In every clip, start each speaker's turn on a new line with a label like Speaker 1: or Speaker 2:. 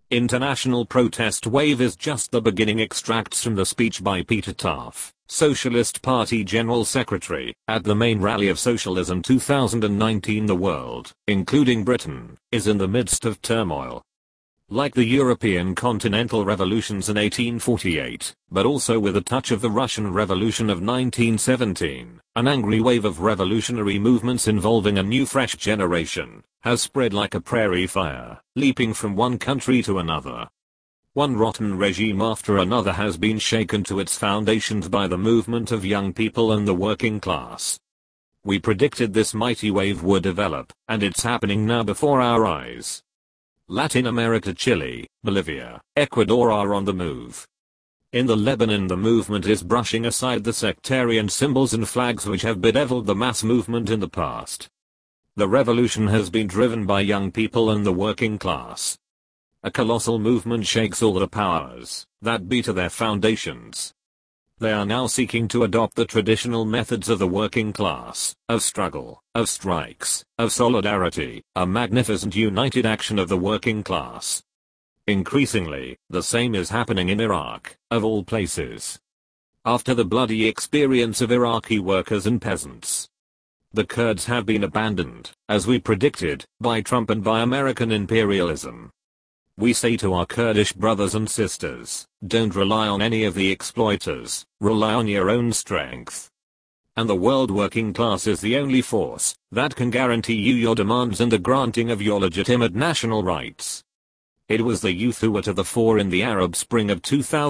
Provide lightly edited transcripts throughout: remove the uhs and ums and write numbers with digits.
Speaker 1: International protest wave is just the beginning. Extracts from the speech by Peter Taft, Socialist Party General Secretary, at the main rally of Socialism 2019. The world, including Britain, is in the midst of turmoil. Like the European continental revolutions in 1848, but also with a touch of the Russian Revolution of 1917, an angry wave of revolutionary movements involving a new fresh generation has spread like a prairie fire, leaping from one country to another. One rotten regime after another has been shaken to its foundations by the movement of young people and the working class. We predicted this mighty wave would develop, and it's happening now before our eyes. Latin America, Chile, Bolivia, Ecuador are on the move. In the Lebanon, the movement is brushing aside the sectarian symbols and flags which have bedeviled the mass movement in the past. The revolution has been driven by young people and the working class. A colossal movement shakes all the powers that be to their foundations. They are now seeking to adopt the traditional methods of the working class, of struggle, of strikes, of solidarity, a magnificent united action of the working class. Increasingly, the same is happening in Iraq, of all places. After the bloody experience of Iraqi workers and peasants, the Kurds have been abandoned, as we predicted, by Trump and by American imperialism. We say to our Kurdish brothers and sisters, don't rely on any of the exploiters, rely on your own strength. And the world working class is the only force that can guarantee you your demands and the granting of your legitimate national rights. It was the youth who were to the fore in the Arab Spring of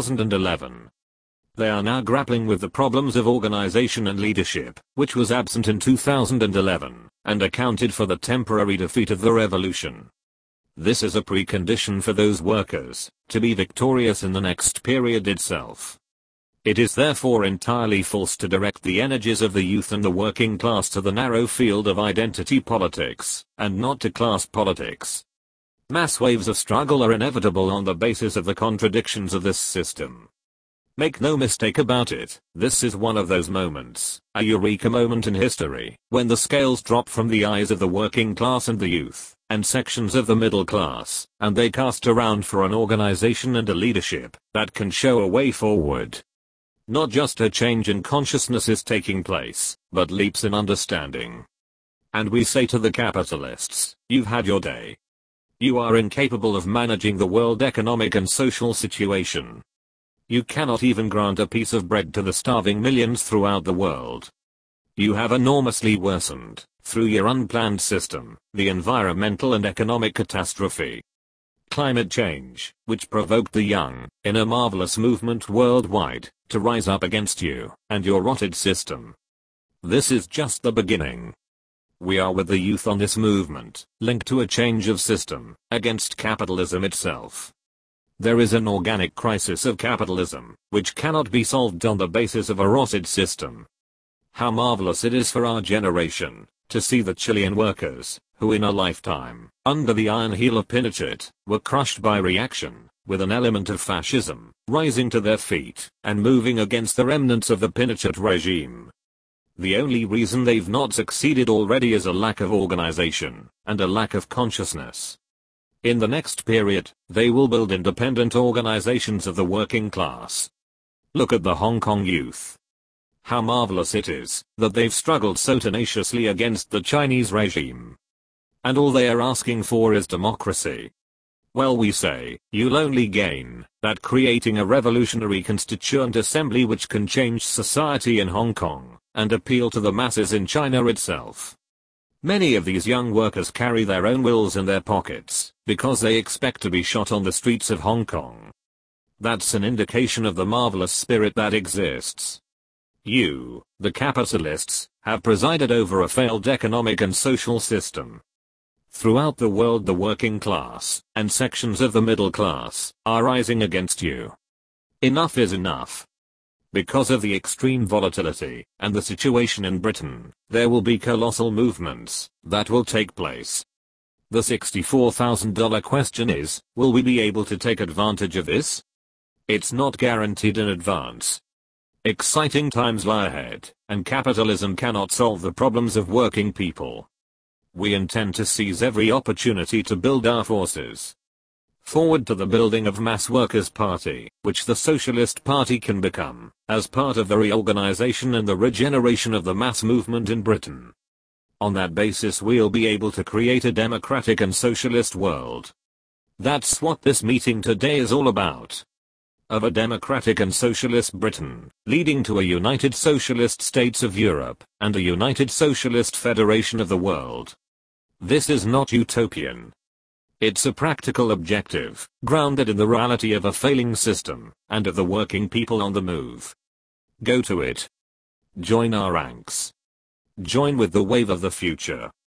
Speaker 1: 2011. They are now grappling with the problems of organization and leadership, which was absent in 2011, and accounted for the temporary defeat of the revolution. This is a precondition for those workers to be victorious in the next period itself. It is therefore entirely false to direct the energies of the youth and the working class to the narrow field of identity politics, and not to class politics. Mass waves of struggle are inevitable on the basis of the contradictions of this system. Make no mistake about it, this is one of those moments, a eureka moment in history, when the scales drop from the eyes of the working class and the youth, and sections of the middle class, and they cast around for an organization and a leadership that can show a way forward. Not just a change in consciousness is taking place, but leaps in understanding. And we say to the capitalists, you've had your day. You are incapable of managing the world economic and social situation. You cannot even grant a piece of bread to the starving millions throughout the world. You have enormously worsened, through your unplanned system, the environmental and economic catastrophe. Climate change, which provoked the young, in a marvelous movement worldwide, to rise up against you, and your rotted system. This is just the beginning. We are with the youth on this movement, linked to a change of system, against capitalism itself. There is an organic crisis of capitalism, which cannot be solved on the basis of a rotted system. How marvelous it is for our generation to see the Chilean workers, who in a lifetime, under the iron heel of Pinochet, were crushed by reaction, with an element of fascism, rising to their feet, and moving against the remnants of the Pinochet regime. The only reason they've not succeeded already is a lack of organization, and a lack of consciousness. In the next period, they will build independent organizations of the working class. Look at the Hong Kong youth. How marvelous it is that they've struggled so tenaciously against the Chinese regime. And all they are asking for is democracy. Well, we say, you'll only gain that creating a revolutionary constituent assembly which can change society in Hong Kong, and appeal to the masses in China itself. Many of these young workers carry their own wills in their pockets, because they expect to be shot on the streets of Hong Kong. That's an indication of the marvelous spirit that exists. You, the capitalists, have presided over a failed economic and social system. Throughout the world, the working class, and sections of the middle class, are rising against you. Enough is enough. Because of the extreme volatility, and the situation in Britain, there will be colossal movements that will take place. The $64,000 question is, will we be able to take advantage of this? It's not guaranteed in advance. Exciting times lie ahead, and capitalism cannot solve the problems of working people. We intend to seize every opportunity to build our forces. Forward to the building of mass workers' party, which the Socialist Party can become, as part of the reorganization and the regeneration of the mass movement in Britain. On that basis we'll be able to create a democratic and socialist world. That's what this meeting today is all about. Of a democratic and socialist Britain, leading to a united socialist states of Europe, and a united socialist federation of the world. This is not utopian. It's a practical objective, grounded in the reality of a failing system, and of the working people on the move. Go to it. Join our ranks. Join with the wave of the future.